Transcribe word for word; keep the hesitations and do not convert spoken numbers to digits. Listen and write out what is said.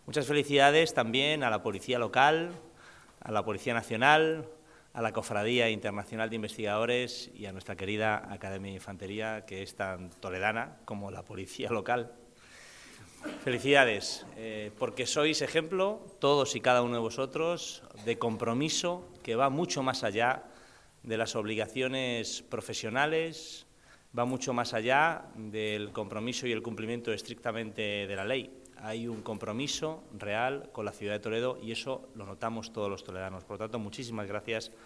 Muchas felicidades también a la Policía Local, a la Policía Nacional, a la Cofradía Internacional de Investigadores y a nuestra querida Academia de Infantería, que es tan toledana como la Policía Local. Felicidades, eh, porque sois ejemplo, todos y cada uno de vosotros, de compromiso que va mucho más allá de las obligaciones profesionales, va mucho más allá del compromiso y el cumplimiento estrictamente de la ley. Hay un compromiso real con la ciudad de Toledo y eso lo notamos todos los toledanos. Por lo tanto, muchísimas gracias